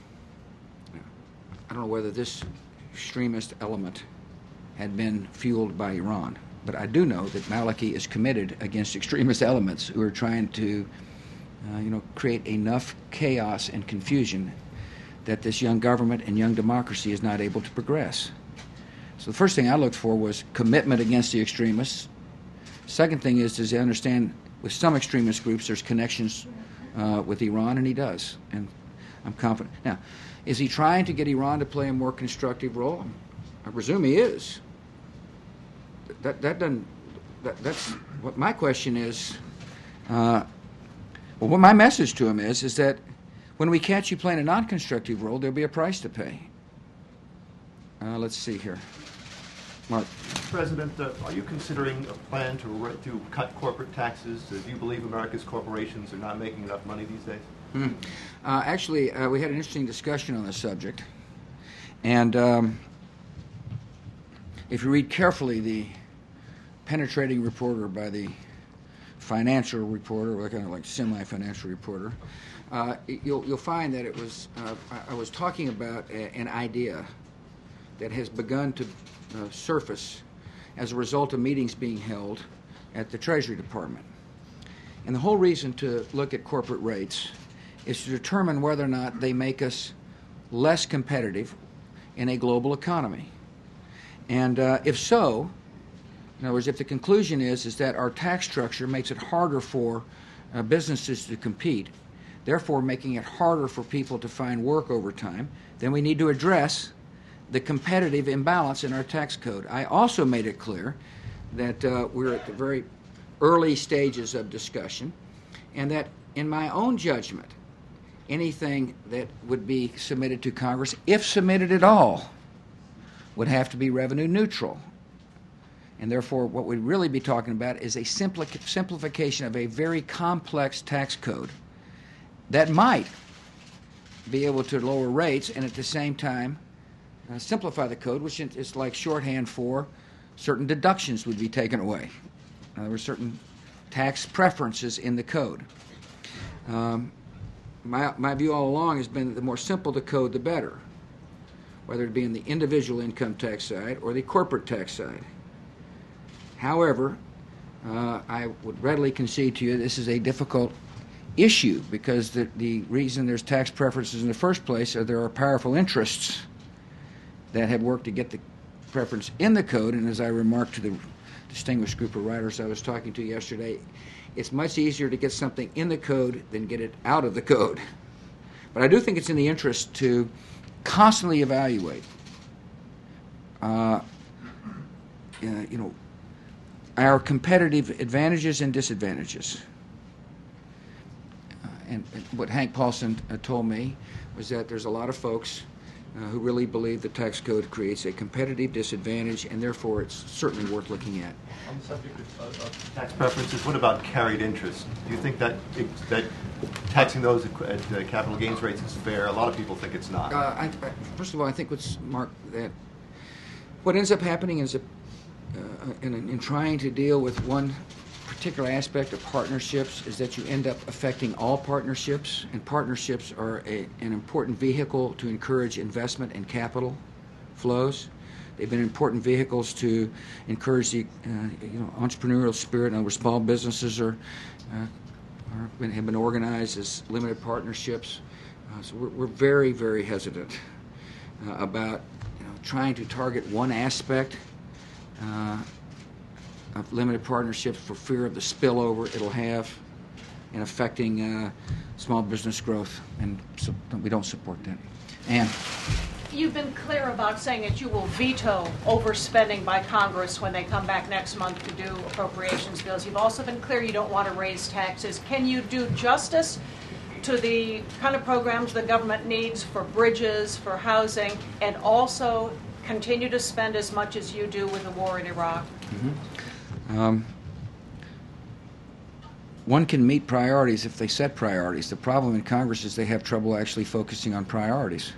I don't know whether this extremist element had been fueled by Iran, but I do know that Maliki is committed against extremist elements who are trying to, uh, you know, create enough chaos and confusion that this young government and young democracy is not able to progress. So the first thing I looked for was commitment against the extremists. Second thing is, does he understand with some extremist groups there's connections uh, with Iran, and he does, and I'm confident. Now, is he trying to get Iran to play a more constructive role? I presume he is. That that doesn't. That, that's what my question is. Uh, well, what my message to him is is that when we catch you playing a non-constructive role, there'll be a price to pay. Uh, let's see here, Mark. President, uh, are you considering a plan to re- to cut corporate taxes? Uh, do you believe America's corporations are not making enough money these days? Hmm. Uh, actually, uh, we had an interesting discussion on this subject, and um, if you read carefully the penetrating reporter by the financial reporter, or kind of like semi-financial reporter, uh, you'll you'll find that it was uh, I, I was talking about a, an idea that has begun to uh, surface as a result of meetings being held at the Treasury Department, and the whole reason to look at corporate rates is to determine whether or not they make us less competitive in a global economy. And uh, if so, in other words, if the conclusion is, is that our tax structure makes it harder for uh, businesses to compete, therefore making it harder for people to find work over time, then we need to address the competitive imbalance in our tax code. I also made it clear that uh, we're at the very early stages of discussion, and that in my own judgment, anything that would be submitted to Congress, if submitted at all, would have to be revenue neutral. And therefore, what we'd really be talking about is a simpli- simplification of a very complex tax code that might be able to lower rates and at the same time uh, simplify the code, which is like shorthand for certain deductions would be taken away. Uh, there were certain tax preferences in the code. Um, My, my view all along has been that the more simple the code, the better, whether it be in the individual income tax side or the corporate tax side. However, uh, I would readily concede to you this is a difficult issue because the, the reason there's tax preferences in the first place are there are powerful interests that have worked to get the preference in the code, and as I remarked to the distinguished group of writers I was talking to yesterday, it's much easier to get something in the code than get it out of the code. But I do think it's in the interest to constantly evaluate, uh, uh, you know, our competitive advantages and disadvantages. Uh, and, and what Hank Paulson uh, told me was that there's a lot of folks uh, who really believe the tax code creates a competitive disadvantage, and therefore it's certainly worth looking at. On the subject of, of tax preferences, what about carried interest? Do you think that that taxing those at uh, capital gains rates is fair? A lot of people think it's not. Uh, I, I, first of all, I think what's Mark that what ends up happening is a, uh, in, in trying to deal with one particular aspect of partnerships is that you end up affecting all partnerships, and partnerships are a, an important vehicle to encourage investment and capital flows. They've been important vehicles to encourage the uh, you know entrepreneurial spirit. And where small businesses are, uh, are been, have been organized as limited partnerships. Uh, so we're, we're very, very hesitant uh, about you know, trying to target one aspect uh, of limited partnerships for fear of the spillover it'll have in affecting uh, small business growth, and so we don't support that. Ann. You've been clear about saying that you will veto overspending by Congress when they come back next month to do appropriations bills. You've also been clear you don't want to raise taxes. Can you do justice to the kind of programs the government needs for bridges, for housing, and also continue to spend as much as you do with the war in Iraq? Mm-hmm. Um, one can meet priorities if they set priorities. The problem in Congress is they have trouble actually focusing on priorities.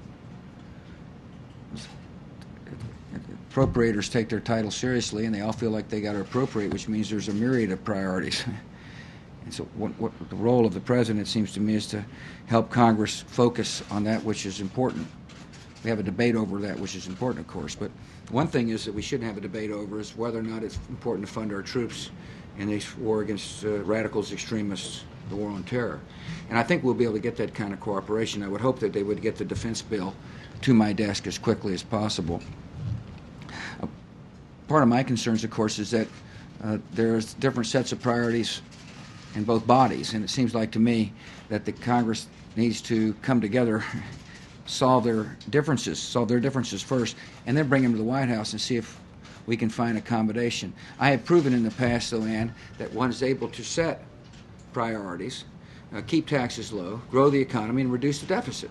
Appropriators take their title seriously, and they all feel like they got to appropriate, which means there's a myriad of priorities. And so what, what the role of the president, it seems to me, is to help Congress focus on that which is important. We have a debate over that, which is important, of course. But one thing is that we shouldn't have a debate over is whether or not it's important to fund our troops in this war against uh, radicals, extremists, the war on terror. And I think we'll be able to get that kind of cooperation. I would hope that they would get the defense bill to my desk as quickly as possible. Uh, part of my concerns, of course, is that uh, there's different sets of priorities in both bodies, and it seems like to me that the Congress needs to come together, solve their differences, solve their differences first, and then bring them to the White House and see if we can find accommodation. I have proven in the past, though, Ann, that one is able to set priorities, uh, keep taxes low, grow the economy, and reduce the deficit.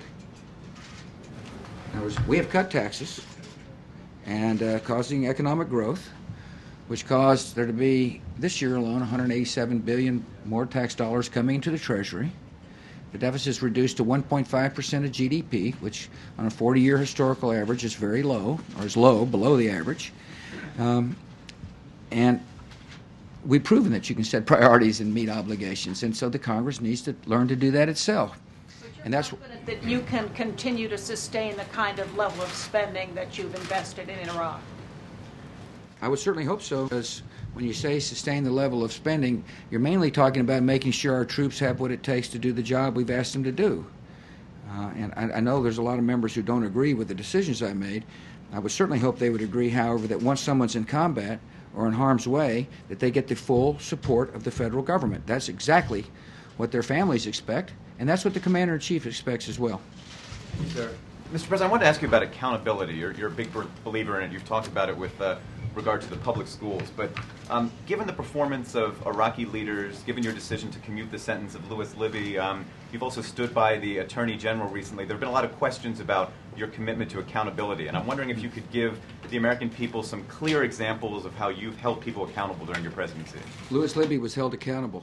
In other words, we have cut taxes and uh, causing economic growth, which caused there to be, this year alone, one hundred eighty-seven billion dollars more tax dollars coming into the Treasury. The deficit is reduced to one point five percent of G D P, which on a forty-year historical average is very low, or is low, below the average. Um, and we've proven that you can set priorities and meet obligations, and so the Congress needs to learn to do that itself. And that's confident that you can continue to sustain the kind of level of spending that you've invested in Iraq? I would certainly hope so, because when you say sustain the level of spending, you're mainly talking about making sure our troops have what it takes to do the job we've asked them to do. Uh, and I, I know there's a lot of members who don't agree with the decisions I made. I would certainly hope they would agree, however, that once someone's in combat or in harm's way, that they get the full support of the federal government. That's exactly what their families expect, and that's what the Commander-in-Chief expects as well. Sir. Mister President, I wanted to ask you about accountability. You're, you're a big believer in it. You've talked about it with uh, regard to the public schools. But um, given the performance of Iraqi leaders, given your decision to commute the sentence of Louis Libby, um, you've also stood by the Attorney General recently. There have been a lot of questions about your commitment to accountability. And I'm wondering if you could give the American people some clear examples of how you've held people accountable during your presidency. Louis Libby was held accountable.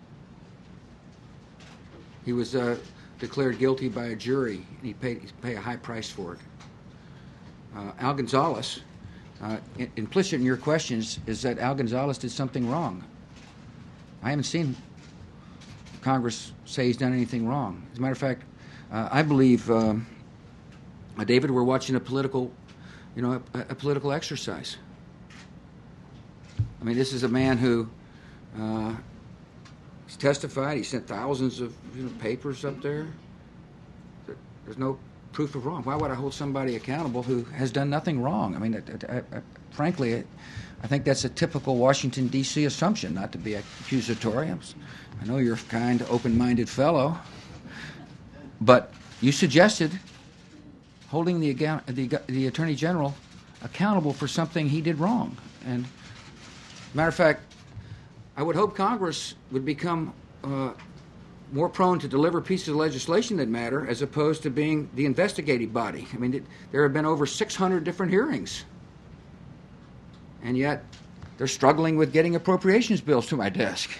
He was uh, declared guilty by a jury, and he paid, he paid a high price for it. Uh, Al Gonzalez, uh, in, implicit in your questions is that Al Gonzalez did something wrong. I haven't seen Congress say he's done anything wrong. As a matter of fact, uh, I believe, um, uh, David, we're watching a political, you know, a, a political exercise. I mean, this is a man who uh, he's testified. He sent thousands of you know, papers up there. There's no proof of wrong. Why would I hold somebody accountable who has done nothing wrong? I mean, I, I, I, frankly, I, I think that's a typical Washington, D C assumption, not to be accusatory. I'm, I know you're a kind, open-minded fellow, but you suggested holding the, the, the Attorney General accountable for something he did wrong. And, matter of fact, I would hope Congress would become uh, more prone to deliver pieces of legislation that matter as opposed to being the investigative body. I mean, it, there have been over six hundred different hearings, and yet they're struggling with getting appropriations bills to my desk.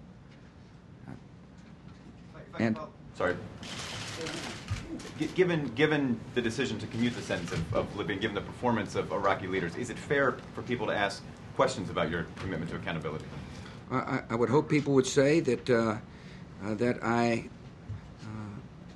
And sorry. Given given the decision to commute the sentence of, of Libby, and given the performance of Iraqi leaders, is it fair for people to ask questions about your commitment to accountability? I, I would hope people would say that uh, uh, that I uh,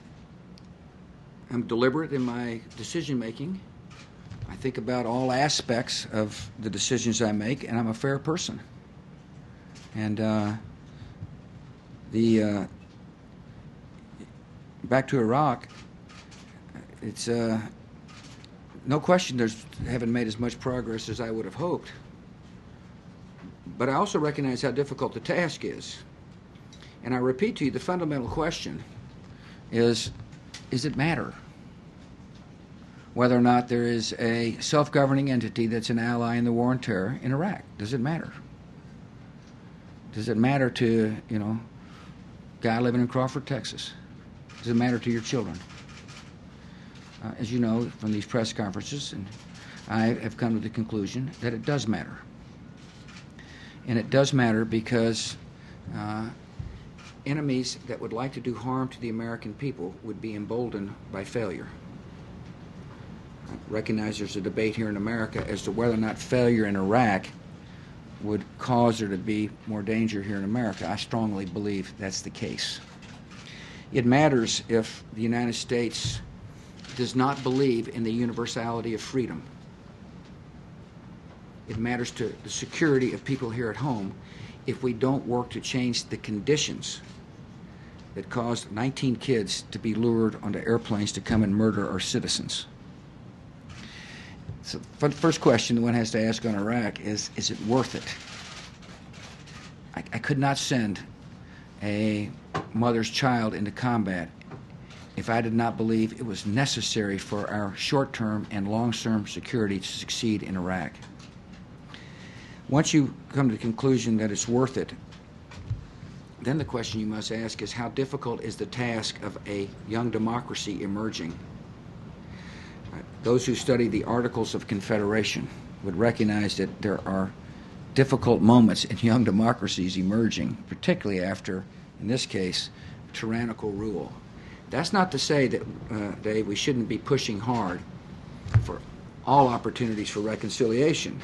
am deliberate in my decision making. I think about all aspects of the decisions I make, and I'm a fair person. And uh, the uh, back to Iraq, it's uh, no question there's haven't made as much progress as I would have hoped. But I also recognize how difficult the task is. And I repeat to you, the fundamental question is, does it matter whether or not there is a self-governing entity that's an ally in the war on terror in Iraq? Does it matter? Does it matter to, you know, a guy living in Crawford, Texas? Does it matter to your children? Uh, as you know from these press conferences, and I have come to the conclusion that it does matter. And it does matter because uh, enemies that would like to do harm to the American people would be emboldened by failure. I recognize there's a debate here in America as to whether or not failure in Iraq would cause there to be more danger here in America. I strongly believe that's the case. It matters if the United States does not believe in the universality of freedom. It matters to the security of people here at home if we don't work to change the conditions that caused nineteen kids to be lured onto airplanes to come and murder our citizens. So the first question one has to ask on Iraq is, is it worth it? I, I could not send a mother's child into combat if I did not believe it was necessary for our short-term and long-term security to succeed in Iraq. Once you come to the conclusion that it's worth it, then the question you must ask is, how difficult is the task of a young democracy emerging? Right. Those who study the Articles of Confederation would recognize that there are difficult moments in young democracies emerging, particularly after, in this case, tyrannical rule. That's not to say that, uh, Dave, we shouldn't be pushing hard for all opportunities for reconciliation.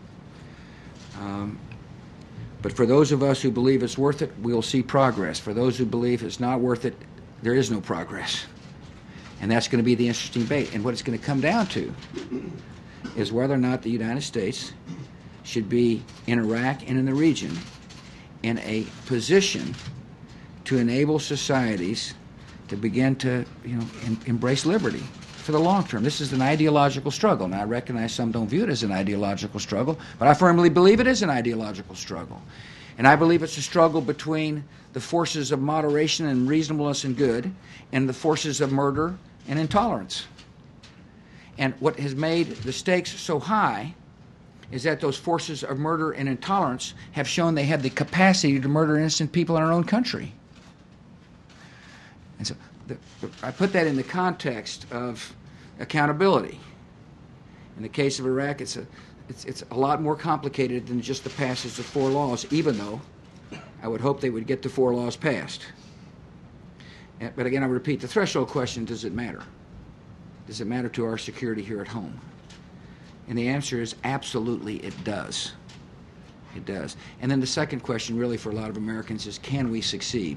Um, but for those of us who believe it's worth it, we'll see progress. For those who believe it's not worth it, there is no progress. And that's going to be the interesting debate. And what it's going to come down to is whether or not the United States should be in Iraq and in the region in a position to enable societies to begin to, you know, em- embrace liberty for the long term. This is an ideological struggle. Now, I recognize some don't view it as an ideological struggle, but I firmly believe it is an ideological struggle. And I believe it's a struggle between the forces of moderation and reasonableness and good and the forces of murder and intolerance. And what has made the stakes so high is that those forces of murder and intolerance have shown they have the capacity to murder innocent people in our own country. And so the, the, I put that in the context of accountability. In the case of Iraq, it's a, it's, it's a lot more complicated than just the passage of four laws, even though I would hope they would get the four laws passed. And, but again, I repeat, the threshold question, does it matter? Does it matter to our security here at home? And the answer is absolutely it does. It does. And then the second question really for a lot of Americans is, can we succeed?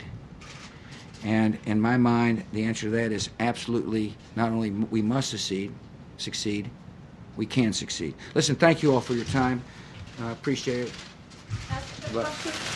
And in my mind, the answer to that is absolutely, not only we must succeed, succeed, we can succeed. Listen, thank you all for your time. I uh, appreciate it. But,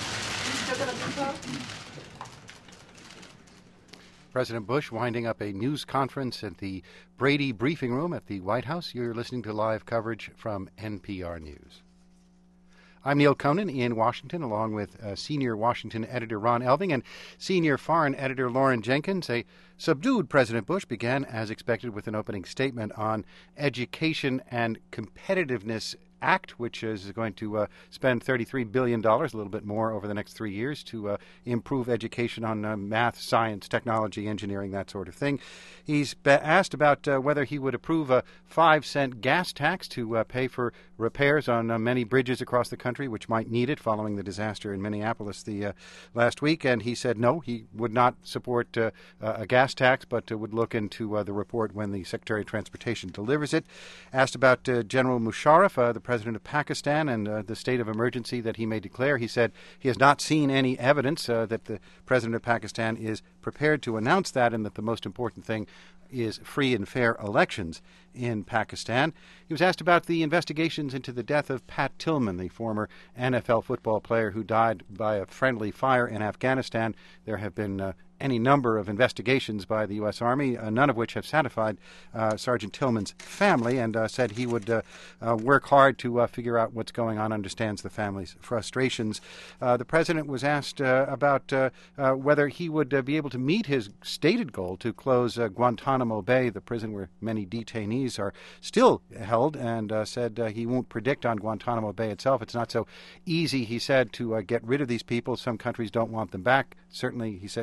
President Bush winding up a news conference at the Brady Briefing Room at the White House. You're listening to live coverage from N P R News. I'm Neil Conan in Washington, along with uh, senior Washington editor Ron Elving and senior foreign editor Lauren Jenkins. A subdued President Bush began, as expected, with an opening statement on Education and Competitiveness Act, which is going to uh, spend thirty-three billion dollars, a little bit more over the next three years, to uh, improve education on uh, math, science, technology, engineering, that sort of thing. He's be- asked about uh, whether he would approve a five cent gas tax to uh, pay for repairs on uh, many bridges across the country, which might need it following the disaster in Minneapolis the uh, last week. And he said no, he would not support uh, a gas tax, but uh, would look into uh, the report when the Secretary of Transportation delivers it. Asked about uh, General Musharraf, uh, the President of Pakistan, and uh, the state of emergency that he may declare. He said he has not seen any evidence uh, that the President of Pakistan is prepared to announce that, and that the most important thing is free and fair elections in Pakistan. He was asked about the investigations into the death of Pat Tillman, the former N F L football player who died by a friendly fire in Afghanistan. There have been uh, any number of investigations by the U S. Army, uh, none of which have satisfied uh, Sergeant Tillman's family, and uh, said he would uh, uh, work hard to uh, figure out what's going on, understands the family's frustrations. Uh, the President was asked uh, about uh, uh, whether he would uh, be able to meet his stated goal to close uh, Guantanamo Bay, the prison where many detainees are still held, and uh, said uh, he won't predict on Guantanamo Bay itself. It's not so easy, he said, to uh, get rid of these people. Some countries don't want them back. Certainly, he said, pointed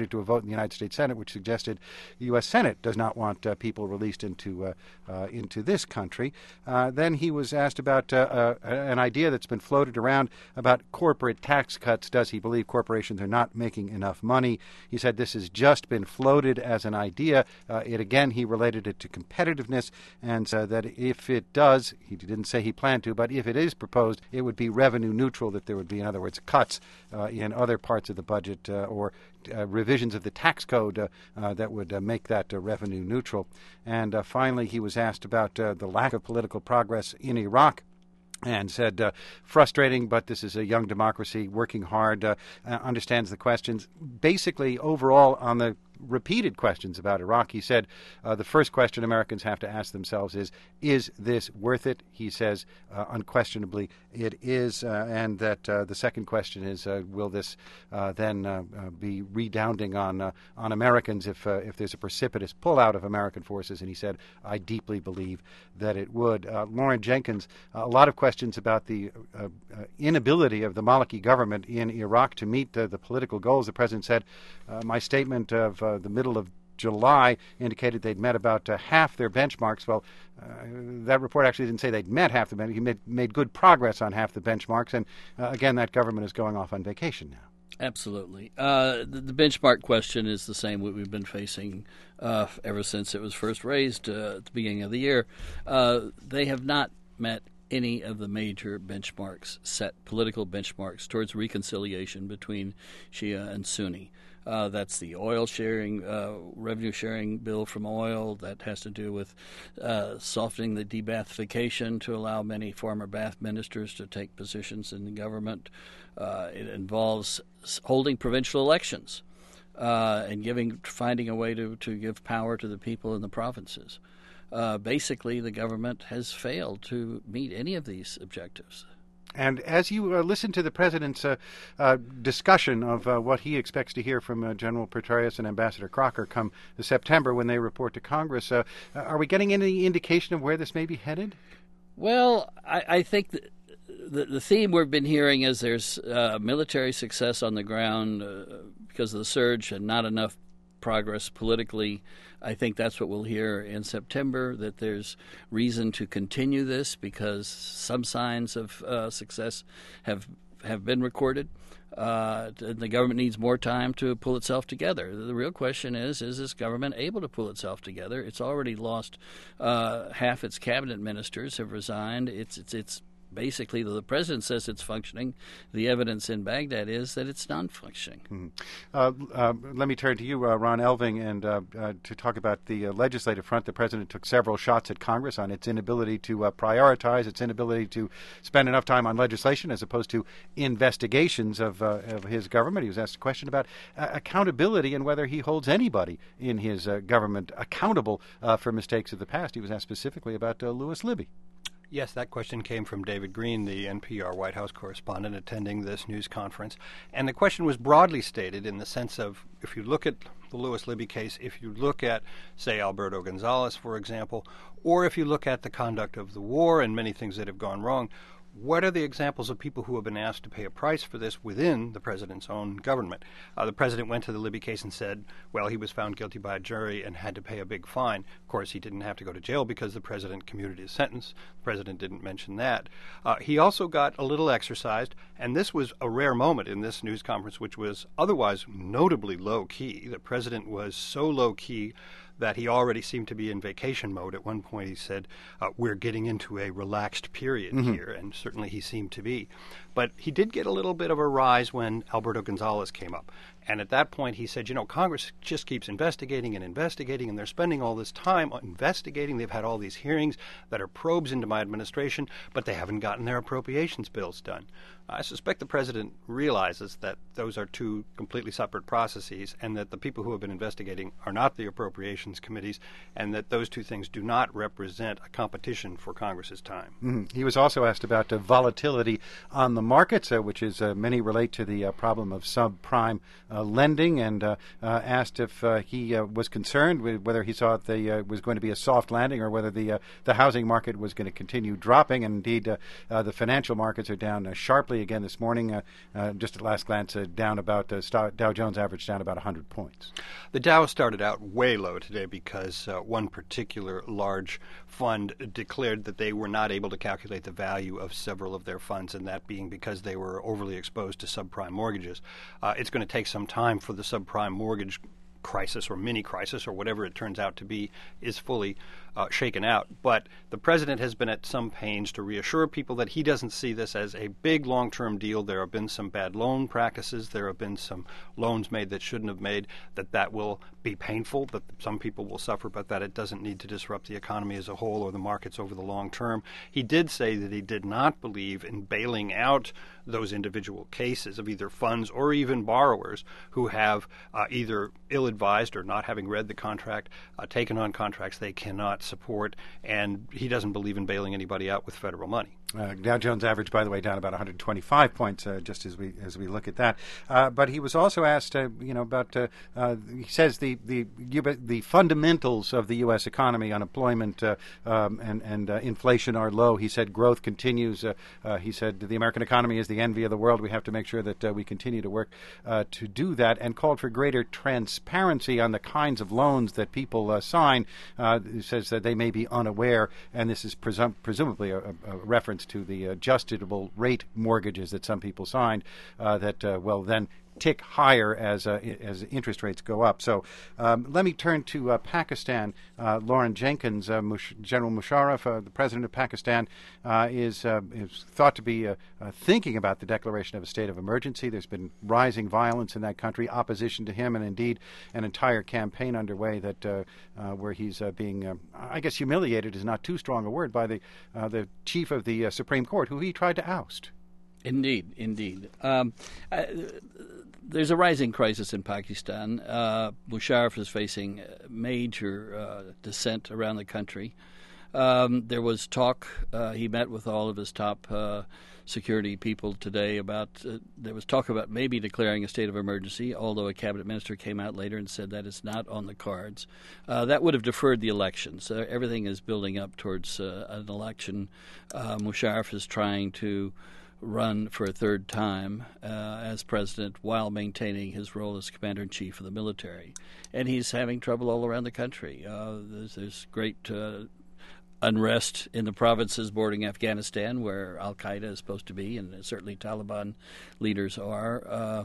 subject to a vote in the United States Senate, which suggested the U S Senate does not want uh, people released into uh, uh, into this country. Uh, then he was asked about uh, uh, an idea that's been floated around about corporate tax cuts. Does he believe corporations are not making enough money? He said this has just been floated as an idea. Uh, it again, he related it to competitiveness, and uh, that if it does, he didn't say he planned to, but if it is proposed, it would be revenue neutral, that there would be, in other words, cuts uh, in other parts of the budget uh, or uh, revisions of the tax code uh, uh, that would uh, make that uh, revenue neutral. And uh, finally, he was asked about uh, the lack of political progress in Iraq, and said, uh, frustrating, but this is a young democracy, working hard, uh, uh, understands the questions. Basically, overall, on the repeated questions about Iraq, he said uh, the first question Americans have to ask themselves is, is this worth it? He says uh, unquestionably it is, uh, and that uh, the second question is, uh, will this uh, then uh, uh, be redounding on uh, on Americans if uh, if there's a precipitous pullout of American forces? And he said, I deeply believe that it would. Uh, Lauren Jenkins, uh, a lot of questions about the uh, uh, inability of the Maliki government in Iraq to meet uh, the political goals. The president said, uh, my statement of uh, the middle of July indicated they'd met about uh, half their benchmarks. Well, uh, that report actually didn't say they'd met half the benchmarks. He made, made good progress on half the benchmarks. And uh, again, that government is going off on vacation now. Absolutely. Uh, the, the benchmark question is the same what we've been facing uh, ever since it was first raised uh, at the beginning of the year. Uh, they have not met any of the major benchmarks, set political benchmarks towards reconciliation between Shia and Sunni. Uh, that's the oil sharing, uh, revenue sharing bill from oil that has to do with uh, softening the de-Baathification to allow many former Ba'ath ministers to take positions in the government. Uh, it involves holding provincial elections uh, and giving, finding a way to, to give power to the people in the provinces. Uh, basically, the government has failed to meet any of these objectives. And as you uh, listen to the president's uh, uh, discussion of uh, what he expects to hear from uh, General Petraeus and Ambassador Crocker come September when they report to Congress, uh, are we getting any indication of where this may be headed? Well, I, I think that the, the theme we've been hearing is there's uh, military success on the ground uh, because of the surge and not enough progress politically. I think that's what we'll hear in September, that there's reason to continue this because some signs of uh, success have have been recorded. Uh, the government needs more time to pull itself together. The real question is, is this government able to pull itself together? It's already lost uh, half its cabinet ministers have resigned. It's it's it's basically, the president says it's functioning. The evidence in Baghdad is that it's non-functioning. Mm-hmm. Uh, uh, let me turn to you, uh, Ron Elving, and uh, uh, to talk about the uh, legislative front. The president took several shots at Congress on its inability to uh, prioritize, its inability to spend enough time on legislation as opposed to investigations of, uh, of his government. He was asked a question about uh, accountability and whether he holds anybody in his uh, government accountable uh, for mistakes of the past. He was asked specifically about uh, Louis Libby. Yes, that question came from David Green, the N P R White House correspondent attending this news conference. And the question was broadly stated in the sense of, if you look at the Louis Libby case, if you look at, say, Alberto Gonzales, for example, or if you look at the conduct of the war and many things that have gone wrong, what are the examples of people who have been asked to pay a price for this within the president's own government? Uh, the president went to the Libby case and said, well, he was found guilty by a jury and had to pay a big fine. Of course, he didn't have to go to jail because the president commuted his sentence. The president didn't mention that. Uh, he also got a little exercised, and this was a rare moment in this news conference, which was otherwise notably low-key. The president was so low-key that he already seemed to be in vacation mode. At one point he said, uh, we're getting into a relaxed period mm-hmm. here, and certainly he seemed to be. But he did get a little bit of a rise when Alberto Gonzales came up. And at that point he said, you know, Congress just keeps investigating and investigating, and they're spending all this time investigating. They've had all these hearings that are probes into my administration, but they haven't gotten their appropriations bills done. I suspect the president realizes that those are two completely separate processes, and that the people who have been investigating are not the appropriations committees, and that those two things do not represent a competition for Congress's time. Mm-hmm. He was also asked about uh, volatility on the markets, uh, which is uh, many relate to the uh, problem of subprime uh, uh, lending and uh, uh, asked if uh, he uh, was concerned with whether he thought the uh, was going to be a soft landing or whether the uh, the housing market was going to continue dropping. And indeed, uh, uh, the financial markets are down uh, sharply again this morning. Uh, uh, just at last glance, uh, down about uh, Dow Jones average down about one hundred points. The Dow started out way low today because uh, one particular large fund declared that they were not able to calculate the value of several of their funds, and that being because they were overly exposed to subprime mortgages. Uh, it's going to take some time for the subprime mortgage crisis or mini crisis or whatever it turns out to be is fully uh, shaken out. But the president has been at some pains to reassure people that he doesn't see this as a big long-term deal. There have been some bad loan practices. There have been some loans made that shouldn't have made, that that will be painful, that some people will suffer, but that it doesn't need to disrupt the economy as a whole or the markets over the long term. He did say that he did not believe in bailing out those individual cases of either funds or even borrowers who have uh, either ill-advised or not having read the contract, uh, taken on contracts they cannot support, and he doesn't believe in bailing anybody out with federal money. Uh, Dow Jones average, by the way, down about one hundred twenty-five points, uh, just as we as we look at that. Uh, but he was also asked, uh, you know, about. Uh, uh, he says the the the fundamentals of the U S economy, unemployment uh, um, and and uh, inflation are low. He said growth continues. Uh, uh, he said the American economy is the envy of the world. We have to make sure that uh, we continue to work uh, to do that, and called for greater transparency on the kinds of loans that people uh, sign. Uh, he says that they may be unaware, and this is presum- presumably a, a reference to the adjustable rate mortgages that some people signed uh, that uh, will then tick higher as uh, as interest rates go up. So um, let me turn to uh, Pakistan. Uh, Lauren Jenkins, uh, Mush- General Musharraf, uh, the president of Pakistan, uh, is uh, is thought to be uh, uh, thinking about the declaration of a state of emergency. There's been rising violence in that country, opposition to him, and indeed an entire campaign underway that uh, uh, where he's uh, being, uh, I guess, humiliated is not too strong a word by the uh, the chief of the uh, Supreme Court, who he tried to oust. Indeed, indeed. Um, uh, there's a rising crisis in Pakistan. Uh, Musharraf is facing major uh, dissent around the country. Um, there was talk, uh, he met with all of his top uh, security people today about, uh, there was talk about maybe declaring a state of emergency, although a cabinet minister came out later and said that is not on the cards. Uh, that would have deferred the elections. Uh, everything is building up towards uh, an election. Uh, Musharraf is trying to run for a third time uh, as president while maintaining his role as commander-in-chief of the military. And he's having trouble all around the country. Uh, there's, there's great uh, unrest in the provinces bordering Afghanistan, where al-Qaeda is supposed to be, and certainly Taliban leaders are. Uh,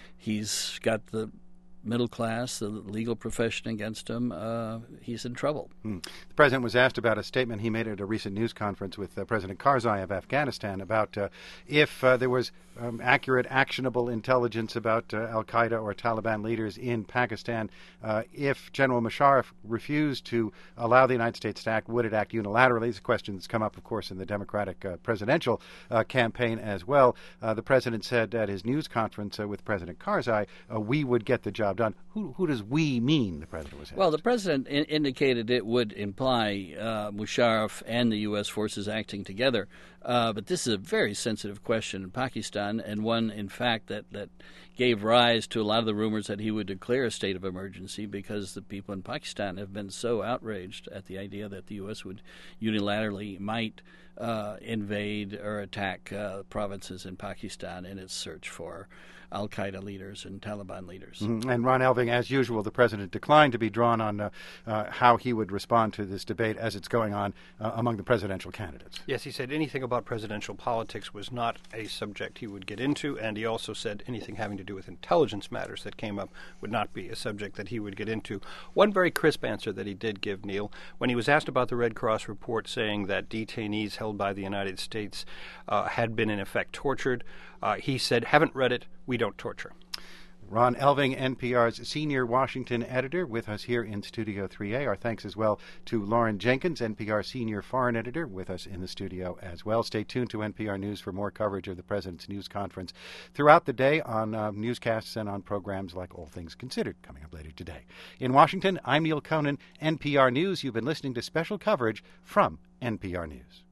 he's got the middle class, the legal profession against him. Uh, he's in trouble. Hmm. The president was asked about a statement he made at a recent news conference with uh, President Karzai of Afghanistan about uh, if uh, there was um, accurate, actionable intelligence about uh, al-Qaeda or Taliban leaders in Pakistan. Uh, if General Musharraf refused to allow the United States to act, would it act unilaterally? It's a question that's come up, of course, in the Democratic uh, presidential uh, campaign as well. Uh, the president said at his news conference uh, with President Karzai, uh, we would get the job done. Who, who does we mean, the president was asked? Well, the president in- indicated it would imply uh, Musharraf and the U S forces acting together. Uh, but this is a very sensitive question in Pakistan, and one, in fact, that, that gave rise to a lot of the rumors that he would declare a state of emergency, because the people in Pakistan have been so outraged at the idea that the U S would unilaterally might uh, invade or attack uh, provinces in Pakistan in its search for al-Qaeda leaders and Taliban leaders. Mm-hmm. And Ron Elving, as usual, the president declined to be drawn on uh, uh, how he would respond to this debate as it's going on uh, among the presidential candidates. Yes, he said anything about presidential politics was not a subject he would get into, and he also said anything having to do with intelligence matters that came up would not be a subject that he would get into. One very crisp answer that he did give, Neil, when he was asked about the Red Cross report saying that detainees held by the United States uh, had been in effect tortured, uh, he said, haven't read it, we don't torture. Ron Elving, N P R's senior Washington editor, with us here in Studio three A. Our thanks as well to Lauren Jenkins, N P R senior foreign editor, with us in the studio as well. Stay tuned to N P R News for more coverage of the President's news conference throughout the day on uh, newscasts and on programs like All Things Considered, coming up later today. In Washington, I'm Neil Conan, N P R News. You've been listening to special coverage from N P R News.